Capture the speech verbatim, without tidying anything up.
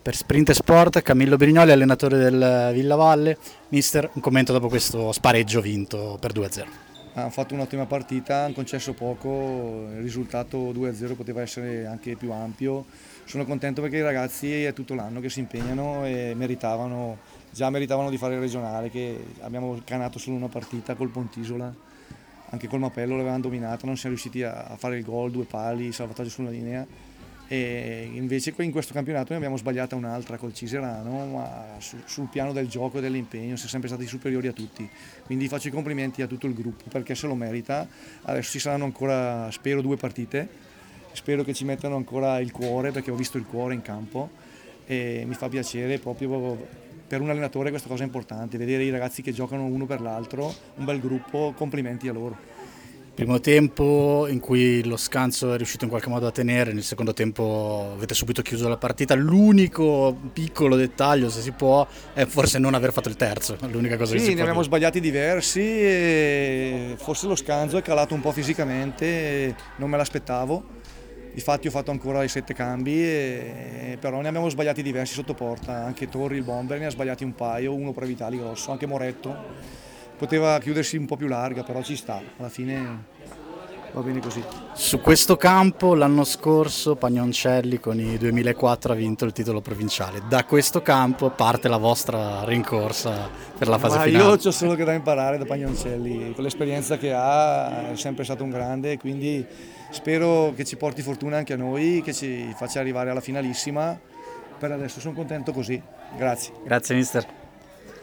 Per Sprint Sport, Camillo Brignoli, allenatore del Villavalle. Mister, un commento dopo questo spareggio vinto per due a zero. Hanno fatto un'ottima partita, hanno concesso poco, il risultato due a zero poteva essere anche più ampio. Sono contento perché i ragazzi è tutto l'anno che si impegnano e meritavano, già meritavano di fare il regionale, che abbiamo canato solo una partita col Pontisola, anche col Mapello l'avevamo dominato, non siamo riusciti a fare il gol, due pali, salvataggio sulla linea. E invece in questo campionato ne abbiamo sbagliata un'altra col Ciserano, ma sul piano del gioco e dell'impegno siamo sempre stati superiori a tutti, quindi faccio i complimenti a tutto il gruppo perché se lo merita. Adesso ci saranno ancora, spero, due partite, spero che ci mettano ancora il cuore, perché ho visto il cuore in campo e mi fa piacere, proprio per un allenatore questa cosa è importante, vedere i ragazzi che giocano uno per l'altro, un bel gruppo, complimenti a loro. Primo tempo in cui lo Scanzo è riuscito in qualche modo a tenere, nel secondo tempo avete subito chiuso la partita. L'unico piccolo dettaglio, se si può, è forse non aver fatto il terzo, l'unica cosa sì, che si ne può abbiamo dire. sbagliati diversi e forse lo Scanzo è calato un po' fisicamente, non me l'aspettavo. Infatti ho fatto ancora i sette cambi, e, però ne abbiamo sbagliati diversi sotto porta, anche Torri, il bomber, ne ha sbagliati un paio, uno per Vitali grosso, anche Moretto. Poteva chiudersi un po' più larga, però ci sta, alla fine va bene così. Su questo campo l'anno scorso Pagnoncelli con i duemilaquattro ha vinto il titolo provinciale. Da questo campo parte la vostra rincorsa per la fase Ma finale. io ho solo che da imparare da Pagnoncelli, con l'esperienza che ha è sempre stato un grande, quindi spero che ci porti fortuna anche a noi, che ci faccia arrivare alla finalissima. Per adesso sono contento così, grazie. Grazie mister.